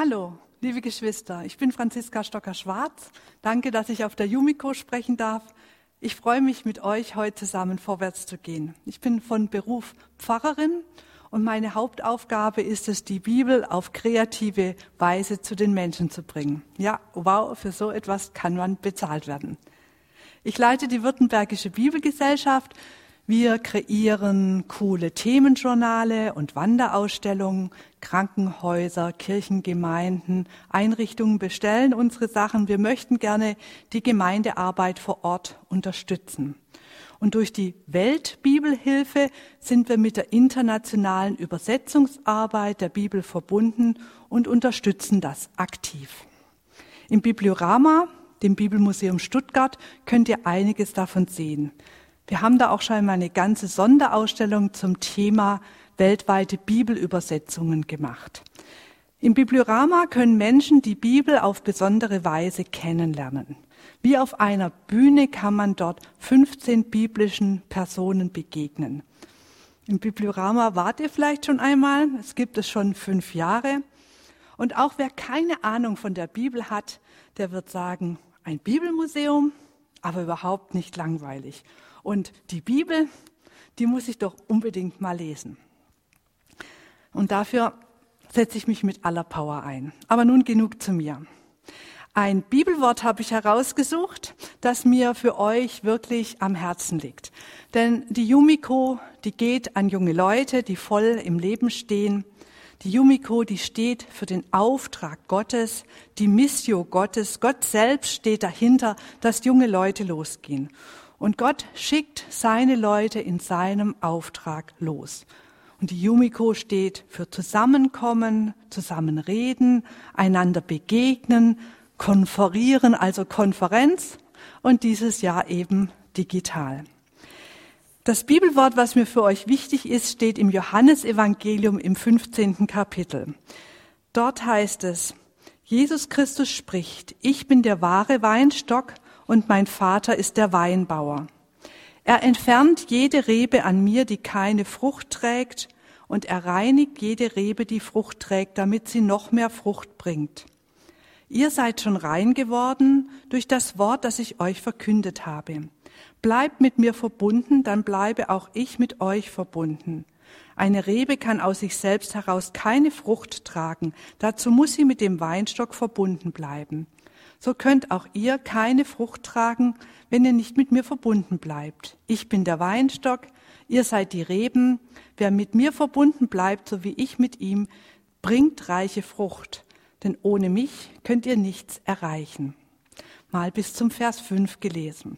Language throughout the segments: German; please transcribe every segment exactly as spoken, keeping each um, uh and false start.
Hallo, liebe Geschwister, ich bin Franziska Stocker-Schwarz. Danke, dass ich auf der Yumiko sprechen darf. Ich freue mich, mit euch heute zusammen vorwärts zu gehen. Ich bin von Beruf Pfarrerin und meine Hauptaufgabe ist es, die Bibel auf kreative Weise zu den Menschen zu bringen. Ja, wow, für so etwas kann man bezahlt werden. Ich leite die Württembergische Bibelgesellschaft. Wir kreieren coole Themenjournale und Wanderausstellungen. Krankenhäuser, Kirchengemeinden, Einrichtungen bestellen unsere Sachen. Wir möchten gerne die Gemeindearbeit vor Ort unterstützen. Und durch die Weltbibelhilfe sind wir mit der internationalen Übersetzungsarbeit der Bibel verbunden und unterstützen das aktiv. Im Bibliorama, dem Bibelmuseum Stuttgart, könnt ihr einiges davon sehen. Wir haben da auch schon mal eine ganze Sonderausstellung zum Thema weltweite Bibelübersetzungen gemacht. Im Bibliorama können Menschen die Bibel auf besondere Weise kennenlernen. Wie auf einer Bühne kann man dort fünfzehn biblischen Personen begegnen. Im Bibliorama wart ihr vielleicht schon einmal, es gibt es schon fünf Jahre. Und auch wer keine Ahnung von der Bibel hat, der wird sagen, ein Bibelmuseum, aber überhaupt nicht langweilig. Und die Bibel, die muss ich doch unbedingt mal lesen. Und dafür setze ich mich mit aller Power ein. Aber nun genug zu mir. Ein Bibelwort habe ich herausgesucht, das mir für euch wirklich am Herzen liegt. Denn die Yumiko, die geht an junge Leute, die voll im Leben stehen. Die Yumiko, die steht für den Auftrag Gottes, die Missio Gottes. Gott selbst steht dahinter, dass junge Leute losgehen. Und Gott schickt seine Leute in seinem Auftrag los. Und die Yumiko steht für Zusammenkommen, Zusammenreden, einander begegnen, konferieren, also Konferenz und dieses Jahr eben digital. Das Bibelwort, was mir für euch wichtig ist, steht im Johannesevangelium im fünfzehnten Kapitel. Dort heißt es, Jesus Christus spricht, ich bin der wahre Weinstock und mein Vater ist der Weinbauer. Er entfernt jede Rebe an mir, die keine Frucht trägt, und er reinigt jede Rebe, die Frucht trägt, damit sie noch mehr Frucht bringt. Ihr seid schon rein geworden durch das Wort, das ich euch verkündet habe. Bleibt mit mir verbunden, dann bleibe auch ich mit euch verbunden. Eine Rebe kann aus sich selbst heraus keine Frucht tragen. Dazu muss sie mit dem Weinstock verbunden bleiben. So könnt auch ihr keine Frucht tragen, wenn ihr nicht mit mir verbunden bleibt. Ich bin der Weinstock, ihr seid die Reben. Wer mit mir verbunden bleibt, so wie ich mit ihm, bringt reiche Frucht. Denn ohne mich könnt ihr nichts erreichen. Mal bis zum Vers fünf gelesen.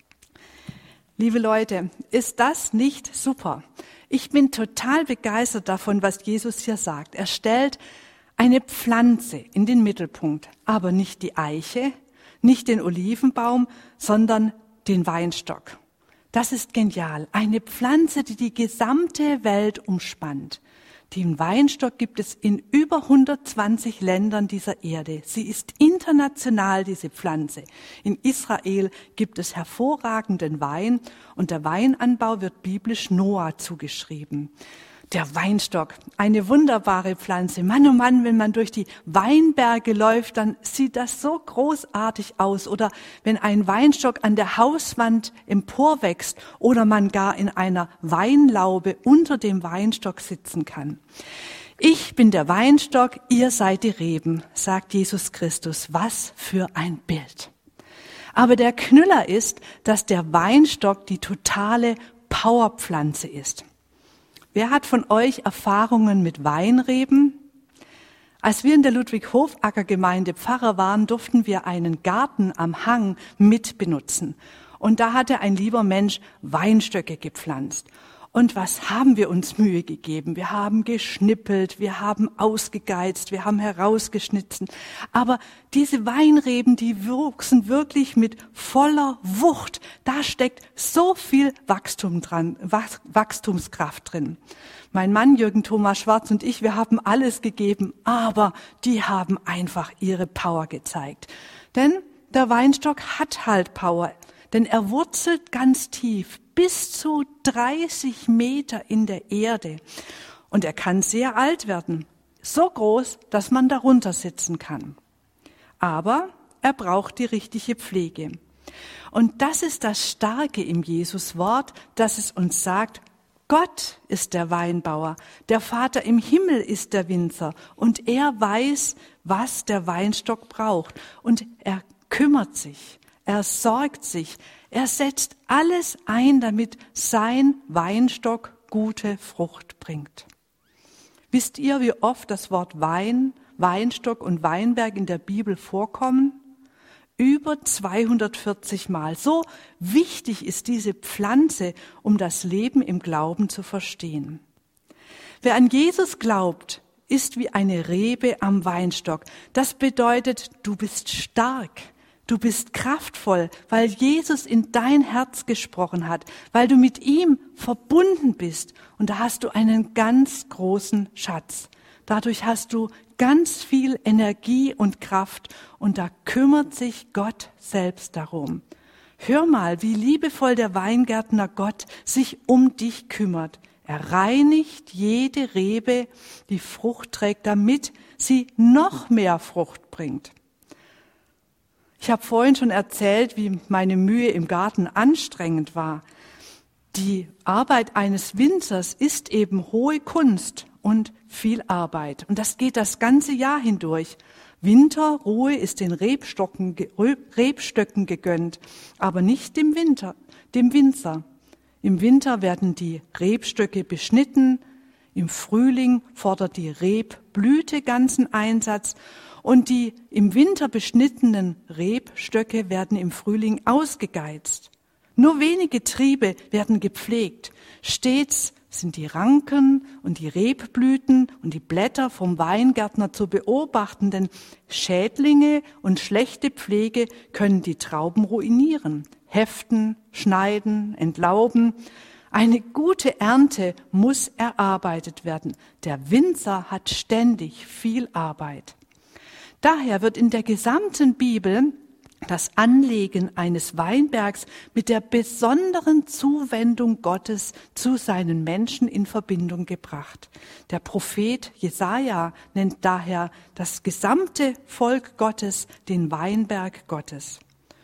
Liebe Leute, ist das nicht super? Ich bin total begeistert davon, was Jesus hier sagt. Er stellt eine Pflanze in den Mittelpunkt, aber nicht die Eiche, nicht den Olivenbaum, sondern den Weinstock. Das ist genial. Eine Pflanze, die die gesamte Welt umspannt. Den Weinstock gibt es in über hundertzwanzig Ländern dieser Erde. Sie ist international, diese Pflanze. In Israel gibt es hervorragenden Wein und der Weinanbau wird biblisch Noah zugeschrieben. Der Weinstock, eine wunderbare Pflanze. Mann, oh Mann, wenn man durch die Weinberge läuft, dann sieht das so großartig aus. Oder wenn ein Weinstock an der Hauswand emporwächst oder man gar in einer Weinlaube unter dem Weinstock sitzen kann. Ich bin der Weinstock, ihr seid die Reben, sagt Jesus Christus. Was für ein Bild. Aber der Knüller ist, dass der Weinstock die totale Powerpflanze ist. Wer hat von euch Erfahrungen mit Weinreben? Als wir in der Ludwig-Hofacker-Gemeinde Pfarrer waren, durften wir einen Garten am Hang mitbenutzen. Und da hatte ein lieber Mensch Weinstöcke gepflanzt. Und was haben wir uns Mühe gegeben? Wir haben geschnippelt, wir haben ausgegeizt, wir haben herausgeschnitten. Aber diese Weinreben, die wuchsen wirklich mit voller Wucht. Da steckt so viel Wachstum dran, Wachstumskraft drin. Mein Mann Jürgen Thomas Schwarz und ich, wir haben alles gegeben, aber die haben einfach ihre Power gezeigt. Denn der Weinstock hat halt Power, denn er wurzelt ganz tief, bis zu dreißig Meter in der Erde. Und er kann sehr alt werden. so groß, dass man darunter sitzen kann. Aber er braucht die richtige Pflege. Und das ist das Starke im Jesuswort, dass es uns sagt, Gott ist der Weinbauer, der Vater im Himmel ist der Winzer und er weiß, was der Weinstock braucht. Und er kümmert sich, er sorgt sich, er setzt alles ein, damit sein Weinstock gute Frucht bringt. Wisst ihr, wie oft das Wort Wein, Weinstock und Weinberg in der Bibel vorkommen? Über zweihundertvierzig Mal. So wichtig ist diese Pflanze, um das Leben im Glauben zu verstehen. Wer an Jesus glaubt, ist wie eine Rebe am Weinstock. Das bedeutet, du bist stark, du bist kraftvoll, weil Jesus in dein Herz gesprochen hat, weil du mit ihm verbunden bist. Und da hast du einen ganz großen Schatz. Dadurch hast du ganz viel Energie und Kraft und da kümmert sich Gott selbst darum. Hör mal, wie liebevoll der Weingärtner Gott sich um dich kümmert. Er reinigt jede Rebe, die Frucht trägt, damit sie noch mehr Frucht bringt. Ich habe vorhin schon erzählt, wie meine Mühe im Garten anstrengend war. Die Arbeit eines Winzers ist eben hohe Kunst und viel Arbeit. Und das geht das ganze Jahr hindurch. Winterruhe ist den Rebstocken, Rebstöcken gegönnt, aber nicht dem Winter, dem Winzer. Im Winter werden die Rebstöcke beschnitten, im Frühling fordert die Rebblüte ganzen Einsatz und die im Winter beschnittenen Rebstöcke werden im Frühling ausgegeizt. Nur wenige Triebe werden gepflegt. Stets sind die Ranken und die Rebblüten und die Blätter vom Weingärtner zu beobachten, denn Schädlinge und schlechte Pflege können die Trauben ruinieren, heften, schneiden, entlauben. Eine gute Ernte muss erarbeitet werden. Der Winzer hat ständig viel Arbeit. Daher wird in der gesamten Bibel das Anlegen eines Weinbergs mit der besonderen Zuwendung Gottes zu seinen Menschen in Verbindung gebracht. Der Prophet Jesaja nennt daher das gesamte Volk Gottes den Weinberg Gottes.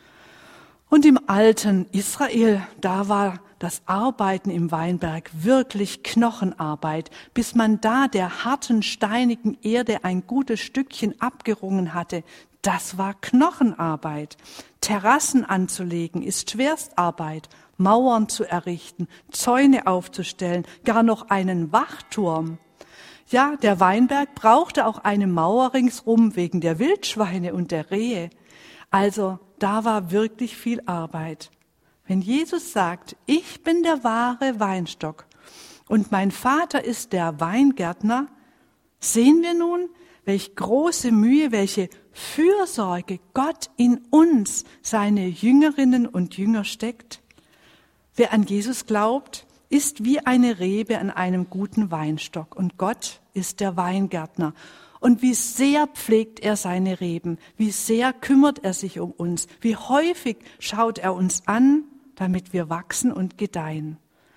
Und im alten Israel, da war das Arbeiten im Weinberg wirklich Knochenarbeit, bis man da der harten, steinigen Erde ein gutes Stückchen abgerungen hatte. Das war Knochenarbeit. Terrassen anzulegen ist Schwerstarbeit, Mauern zu errichten, Zäune aufzustellen, gar noch einen Wachturm. Ja, der Weinberg brauchte auch eine Mauer ringsrum wegen der Wildschweine und der Rehe. Also da war wirklich viel Arbeit. Wenn Jesus sagt, ich bin der wahre Weinstock und mein Vater ist der Weingärtner, sehen wir nun, welch große Mühe, welche Fürsorge Gott in uns, seine Jüngerinnen und Jünger steckt. Wer an Jesus glaubt, ist wie eine Rebe an einem guten Weinstock und Gott ist der Weingärtner. Und wie sehr pflegt er seine Reben, wie sehr kümmert er sich um uns, wie häufig schaut er uns an, damit wir wachsen und gedeihen.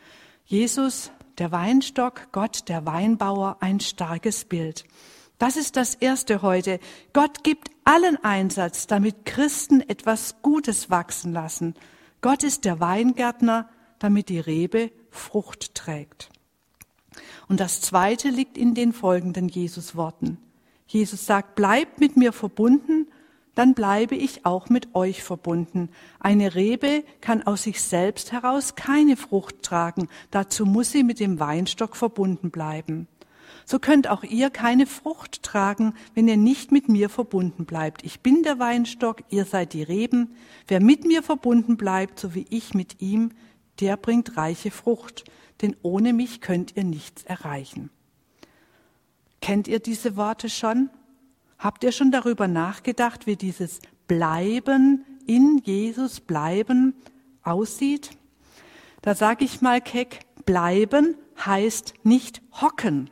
Jesus, der Weinstock, Gott, der Weinbauer, ein starkes Bild. Das ist das Erste heute. Gott gibt allen Einsatz, damit Christen etwas Gutes wachsen lassen. Gott ist der Weingärtner, damit die Rebe Frucht trägt. Und das Zweite liegt in den folgenden Jesusworten. Jesus sagt, bleibt mit mir verbunden, dann bleibe ich auch mit euch verbunden. Eine Rebe kann aus sich selbst heraus keine Frucht tragen. Dazu muss sie mit dem Weinstock verbunden bleiben. So könnt auch ihr keine Frucht tragen, wenn ihr nicht mit mir verbunden bleibt. Ich bin der Weinstock, ihr seid die Reben. Wer mit mir verbunden bleibt, so wie ich mit ihm, der bringt reiche Frucht. Denn ohne mich könnt ihr nichts erreichen. Kennt ihr diese Worte schon? Habt ihr schon darüber nachgedacht, wie dieses Bleiben in Jesus, Bleiben aussieht? Da sage ich mal keck, bleiben heißt nicht hocken.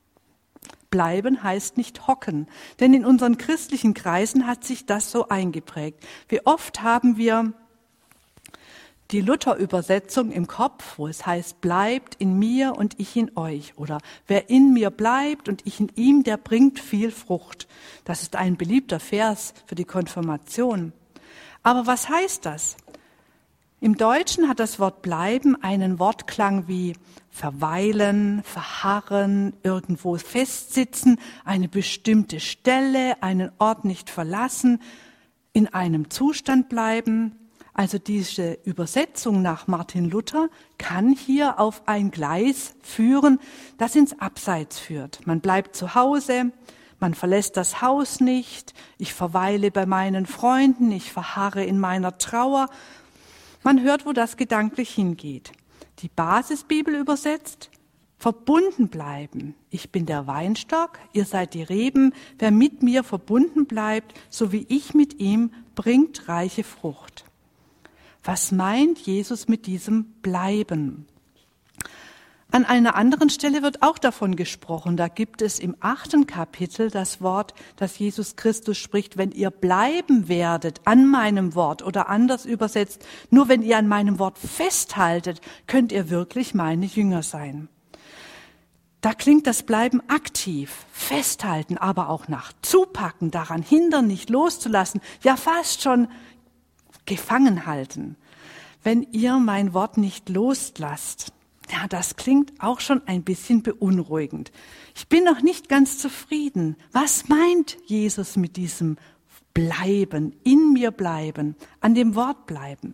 Bleiben heißt nicht hocken, denn in unseren christlichen Kreisen hat sich das so eingeprägt. Wie oft haben wir Die Luther-Übersetzung im Kopf, wo es heißt, bleibt in mir und ich in euch. Oder wer in mir bleibt und ich in ihm, der bringt viel Frucht. Das ist ein beliebter Vers für die Konfirmation. Aber was heißt das? Im Deutschen hat das Wort bleiben einen Wortklang wie verweilen, verharren, irgendwo festsitzen, eine bestimmte Stelle, einen Ort nicht verlassen, in einem Zustand bleiben. Also diese Übersetzung nach Martin Luther kann hier auf ein Gleis führen, das ins Abseits führt. Man bleibt zu Hause, man verlässt das Haus nicht, ich verweile bei meinen Freunden, ich verharre in meiner Trauer. Man hört, wo das gedanklich hingeht. Die Basisbibel übersetzt, verbunden bleiben. Ich bin der Weinstock, ihr seid die Reben. Wer mit mir verbunden bleibt, so wie ich mit ihm, bringt reiche Frucht. Was meint Jesus mit diesem Bleiben? An einer anderen Stelle wird auch davon gesprochen. Da gibt es im achten Kapitel das Wort, das Jesus Christus spricht, wenn ihr bleiben werdet an meinem Wort, oder anders übersetzt, nur wenn ihr an meinem Wort festhaltet, könnt ihr wirklich meine Jünger sein. Da klingt das Bleiben aktiv, festhalten, aber auch nach zupacken, daran hindern, nicht loszulassen, ja fast schon gefangen halten. Wenn ihr mein Wort nicht loslasst, ja, das klingt auch schon ein bisschen beunruhigend. Ich bin noch nicht ganz zufrieden. Was meint Jesus mit diesem Bleiben, in mir bleiben, an dem Wort bleiben?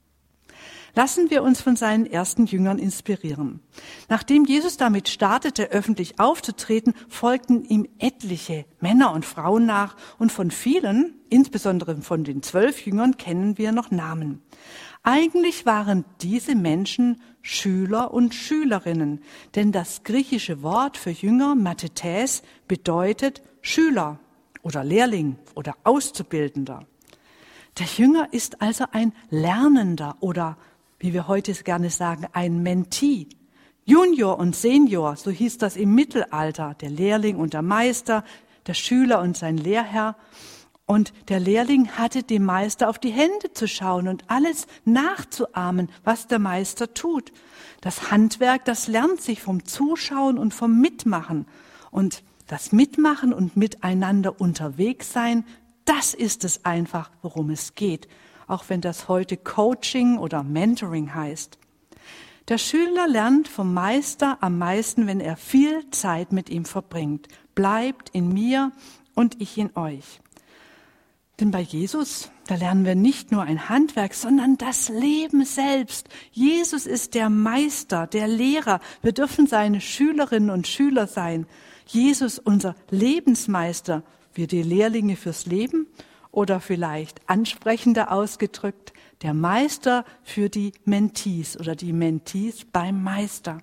Lassen wir uns von seinen ersten Jüngern inspirieren. Nachdem Jesus damit startete, öffentlich aufzutreten, folgten ihm etliche Männer und Frauen nach, und von vielen, insbesondere von den zwölf Jüngern, kennen wir noch Namen. Eigentlich waren diese Menschen Schüler und Schülerinnen, denn das griechische Wort für Jünger, Mathetes, bedeutet Schüler oder Lehrling oder Auszubildender. Der Jünger ist also ein Lernender oder, wie wir heute gerne sagen, ein Mentee. Junior und Senior, so hieß das im Mittelalter, der Lehrling und der Meister, der Schüler und sein Lehrherr. Und der Lehrling hatte dem Meister auf die Hände zu schauen und alles nachzuahmen, was der Meister tut. Das Handwerk, das lernt sich vom Zuschauen und vom Mitmachen. Und das Mitmachen und miteinander unterwegs sein, das ist es einfach, worum es geht. Auch wenn das heute Coaching oder Mentoring heißt. Der Schüler lernt vom Meister am meisten, wenn er viel Zeit mit ihm verbringt. Bleibt in mir und ich in euch. Denn bei Jesus, da lernen wir nicht nur ein Handwerk, sondern das Leben selbst. Jesus ist der Meister, der Lehrer. Wir dürfen seine Schülerinnen und Schüler sein. Jesus, unser Lebensmeister, wir die Lehrlinge fürs Leben oder vielleicht ansprechender ausgedrückt, der Meister für die Mentees oder die Mentees beim Meister.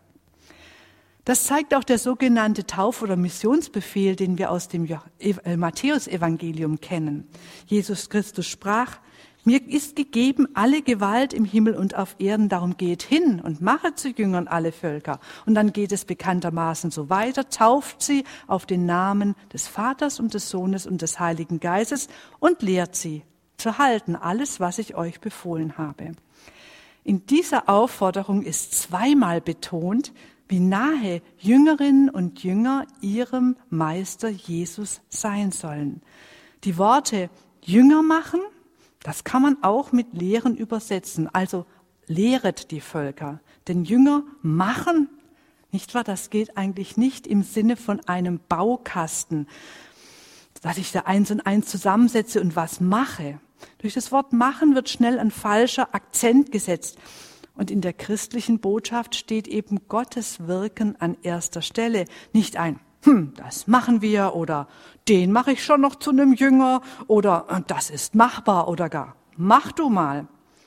Das zeigt auch der sogenannte Tauf- oder Missionsbefehl, den wir aus dem Matthäusevangelium kennen. Jesus Christus sprach, mir ist gegeben alle Gewalt im Himmel und auf Erden, darum geht hin und mache zu Jüngern alle Völker. Und dann geht es bekanntermaßen so weiter, tauft sie auf den Namen des Vaters und des Sohnes und des Heiligen Geistes und lehrt sie zu halten, alles, was ich euch befohlen habe. In dieser Aufforderung ist zweimal betont, wie nahe Jüngerinnen und Jünger ihrem Meister Jesus sein sollen. Die Worte Jünger machen, das kann man auch mit Lehren übersetzen. Also lehret die Völker. Denn Jünger machen, nicht wahr? Das geht eigentlich nicht im Sinne von einem Baukasten, dass ich da eins und eins zusammensetze und was mache. Durch das Wort machen wird schnell ein falscher Akzent gesetzt. Und in der christlichen Botschaft steht eben Gottes Wirken an erster Stelle. Nicht ein, hm, das machen wir oder den mache ich schon noch zu einem Jünger oder das ist machbar oder gar, mach du mal.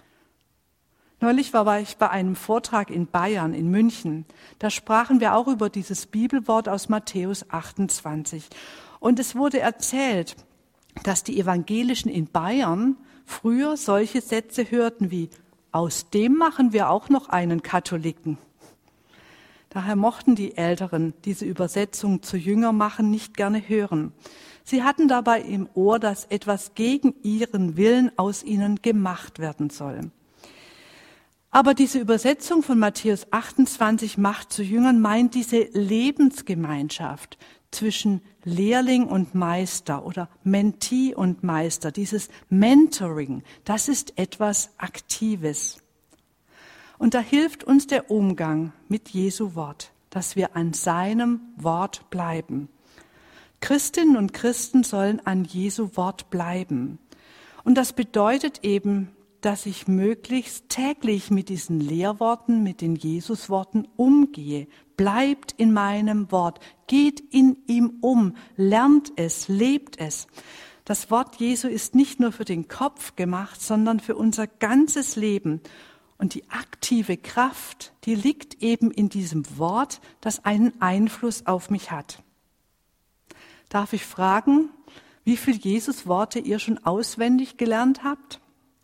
Neulich war ich bei einem Vortrag in Bayern, in München. Da sprachen wir auch über dieses Bibelwort aus Matthäus achtundzwanzig. Und es wurde erzählt, dass die Evangelischen in Bayern früher solche Sätze hörten wie, aus dem machen wir auch noch einen Katholiken. Daher mochten die Älteren diese Übersetzung zu Jünger machen nicht gerne hören. Sie hatten dabei im Ohr, dass etwas gegen ihren Willen aus ihnen gemacht werden soll. Aber diese Übersetzung von Matthäus achtundzwanzig, Macht zu Jüngern, meint diese Lebensgemeinschaft zwischen Lehrling und Meister oder Mentee und Meister, dieses Mentoring, das ist etwas Aktives. Und da hilft uns der Umgang mit Jesu Wort, dass wir an seinem Wort bleiben. Christinnen und Christen sollen an Jesu Wort bleiben. Und das bedeutet eben, dass ich möglichst täglich mit diesen Lehrworten, mit den Jesusworten umgehe. Bleibt in meinem Wort, geht in ihm um, lernt es, lebt es. Das Wort Jesu ist nicht nur für den Kopf gemacht, sondern für unser ganzes Leben. Und die aktive Kraft, die liegt eben in diesem Wort, das einen Einfluss auf mich hat. Darf ich fragen, wie viele Jesus-Worte ihr schon auswendig gelernt habt?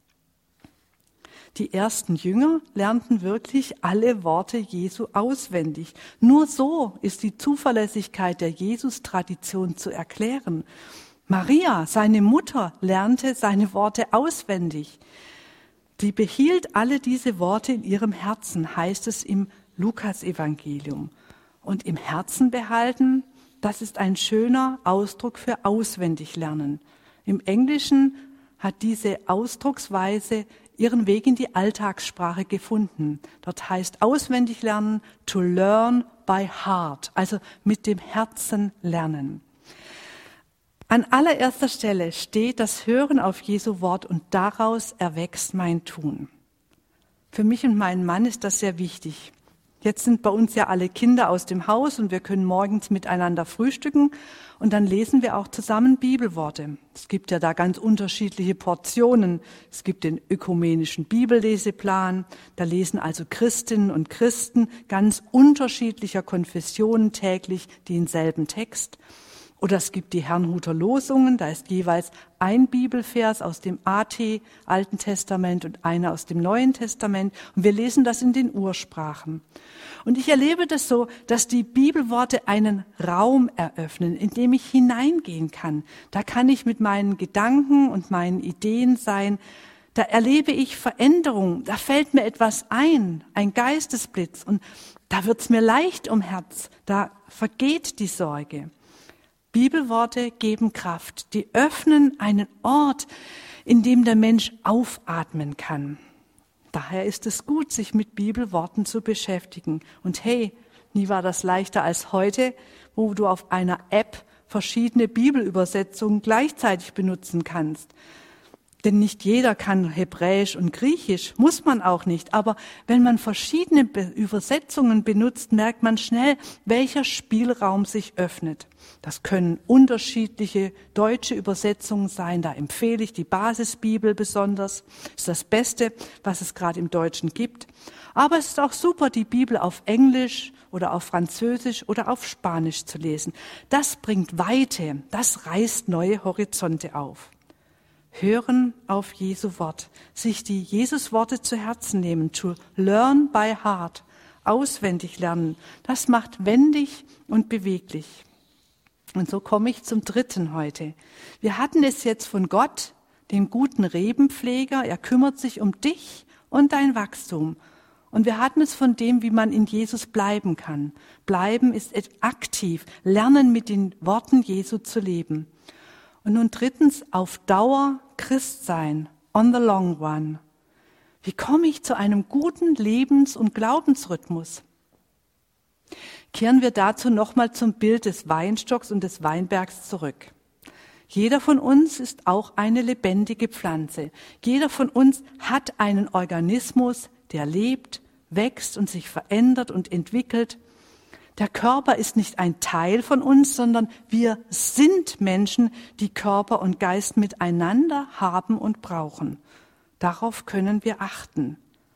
Die ersten Jünger lernten wirklich alle Worte Jesu auswendig. Nur so ist die Zuverlässigkeit der Jesus-Tradition zu erklären. Maria, seine Mutter, lernte seine Worte auswendig. Sie behielt alle diese Worte in ihrem Herzen, heißt es im Lukas-Evangelium. Und im Herzen behalten, das ist ein schöner Ausdruck für auswendig lernen. Im Englischen hat diese Ausdrucksweise ihren Weg in die Alltagssprache gefunden. Dort heißt auswendig lernen, to learn by heart, also mit dem Herzen lernen. An allererster Stelle steht das Hören auf Jesu Wort und daraus erwächst mein Tun. Für mich und meinen Mann ist das sehr wichtig. Jetzt sind bei uns ja alle Kinder aus dem Haus und wir können morgens miteinander frühstücken und dann lesen wir auch zusammen Bibelworte. Es gibt ja da ganz unterschiedliche Portionen. Es gibt den ökumenischen Bibelleseplan, da lesen also Christinnen und Christen ganz unterschiedlicher Konfessionen täglich denselben Text. Oder es gibt die Herrnhuter Losungen, da ist jeweils ein Bibelvers aus dem A T, Alten Testament, und einer aus dem Neuen Testament. Und wir lesen das in den Ursprachen. Und ich erlebe das so, dass die Bibelworte einen Raum eröffnen, in dem ich hineingehen kann. Da kann ich mit meinen Gedanken und meinen Ideen sein. Da erlebe ich Veränderung. Da fällt mir etwas ein, ein Geistesblitz. Und da wird's mir leicht um Herz. Da vergeht die Sorge. Bibelworte geben Kraft, die öffnen einen Ort, in dem der Mensch aufatmen kann. Daher ist es gut, sich mit Bibelworten zu beschäftigen. Und hey, nie war das leichter als heute, wo du auf einer App verschiedene Bibelübersetzungen gleichzeitig benutzen kannst. Denn nicht jeder kann Hebräisch und Griechisch, muss man auch nicht. Aber wenn man verschiedene Übersetzungen benutzt, merkt man schnell, welcher Spielraum sich öffnet. Das können unterschiedliche deutsche Übersetzungen sein. Da empfehle ich die Basisbibel besonders. Das ist das Beste, was es gerade im Deutschen gibt. Aber es ist auch super, die Bibel auf Englisch oder auf Französisch oder auf Spanisch zu lesen. Das bringt Weite, das reißt neue Horizonte auf. Hören auf Jesu Wort, sich die Jesus-Worte zu Herzen nehmen, to learn by heart, auswendig lernen, das macht wendig und beweglich. Und so komme ich zum dritten heute. Wir hatten es jetzt von Gott, dem guten Rebenpfleger, er kümmert sich um dich und dein Wachstum. Und wir hatten es von dem, wie man in Jesus bleiben kann. Bleiben ist aktiv, lernen mit den Worten Jesu zu leben. Und nun drittens, auf Dauer Christ sein, on the long run. Wie komme ich zu einem guten Lebens- und Glaubensrhythmus? Kehren wir dazu nochmal zum Bild des Weinstocks und des Weinbergs zurück. Jeder von uns ist auch eine lebendige Pflanze. Jeder von uns hat einen Organismus, der lebt, wächst und sich verändert und entwickelt. Der Körper ist nicht ein Teil von uns, sondern wir sind Menschen, die Körper und Geist miteinander haben und brauchen. Darauf können wir achten.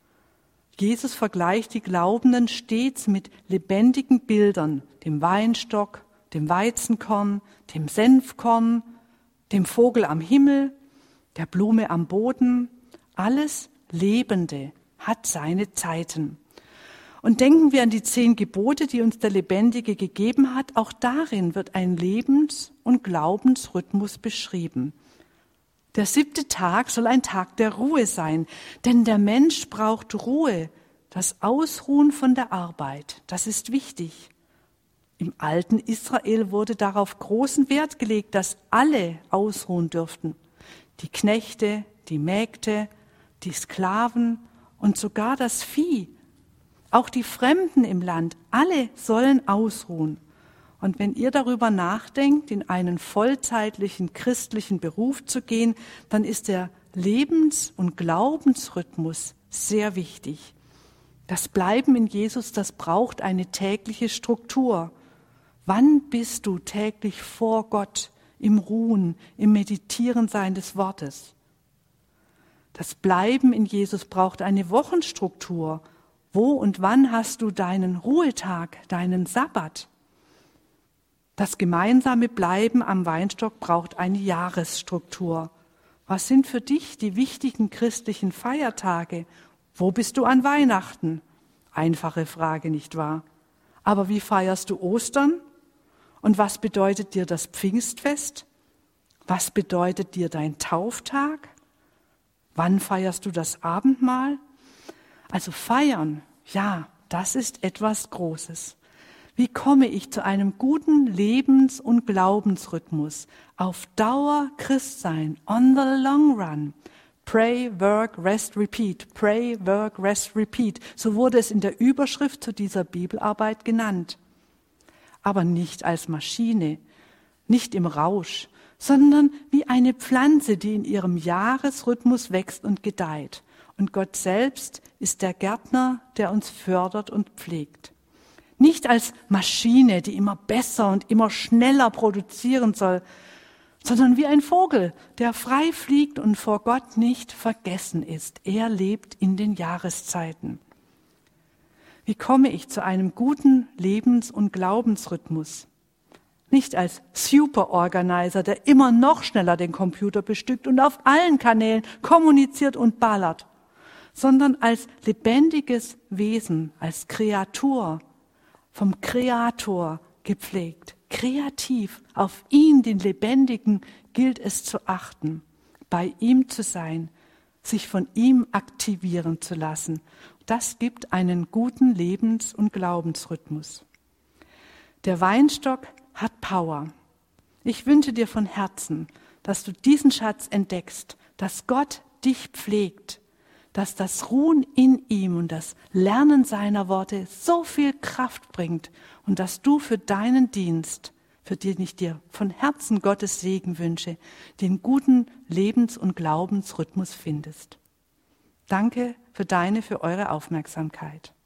Jesus vergleicht die Glaubenden stets mit lebendigen Bildern, dem Weinstock, dem Weizenkorn, dem Senfkorn, dem Vogel am Himmel, der Blume am Boden. Alles Lebende hat seine Zeiten. Und denken wir an die zehn Gebote, die uns der Lebendige gegeben hat. Auch darin wird ein Lebens- und Glaubensrhythmus beschrieben. Der siebte Tag soll ein Tag der Ruhe sein, denn der Mensch braucht Ruhe, das Ausruhen von der Arbeit. Das ist wichtig. Im alten Israel wurde darauf großen Wert gelegt, dass alle ausruhen dürften. Die Knechte, die Mägde, die Sklaven und sogar das Vieh. Auch die Fremden im Land, alle sollen ausruhen. Und wenn ihr darüber nachdenkt, in einen vollzeitlichen christlichen Beruf zu gehen, dann ist der Lebens- und Glaubensrhythmus sehr wichtig. Das Bleiben in Jesus, das braucht eine tägliche Struktur. Wann bist du täglich vor Gott, im Ruhen, im Meditieren seines Wortes? Das Bleiben in Jesus braucht eine Wochenstruktur. Wo und wann hast du deinen Ruhetag, deinen Sabbat? Das gemeinsame Bleiben am Weinstock braucht eine Jahresstruktur. Was sind für dich die wichtigen christlichen Feiertage? Wo bist du an Weihnachten? Einfache Frage, nicht wahr? Aber wie feierst du Ostern? Und was bedeutet dir das Pfingstfest? Was bedeutet dir dein Tauftag? Wann feierst du das Abendmahl? Also feiern, ja, das ist etwas Großes. Wie komme ich zu einem guten Lebens- und Glaubensrhythmus? Auf Dauer Christ sein, on the long run. Pray, work, rest, repeat. Pray, work, rest, repeat. So wurde es in der Überschrift zu dieser Bibelarbeit genannt. Aber nicht als Maschine, nicht im Rausch, sondern wie eine Pflanze, die in ihrem Jahresrhythmus wächst und gedeiht. Und Gott selbst ist der Gärtner, der uns fördert und pflegt. Nicht als Maschine, die immer besser und immer schneller produzieren soll, sondern wie ein Vogel, der frei fliegt und vor Gott nicht vergessen ist. Er lebt in den Jahreszeiten. Wie komme ich zu einem guten Lebens- und Glaubensrhythmus? Nicht als Superorganizer, der immer noch schneller den Computer bestückt und auf allen Kanälen kommuniziert und ballert, sondern als lebendiges Wesen, als Kreatur, vom Kreator gepflegt, kreativ. Auf ihn, den Lebendigen, gilt es zu achten, bei ihm zu sein, sich von ihm aktivieren zu lassen. Das gibt einen guten Lebens- und Glaubensrhythmus. Der Weinstock hat Power. Ich wünsche dir von Herzen, dass du diesen Schatz entdeckst, dass Gott dich pflegt, dass das Ruhen in ihm und das Lernen seiner Worte so viel Kraft bringt und dass du für deinen Dienst, für den ich dir von Herzen Gottes Segen wünsche, den guten Lebens- und Glaubensrhythmus findest. Danke für deine, für eure Aufmerksamkeit.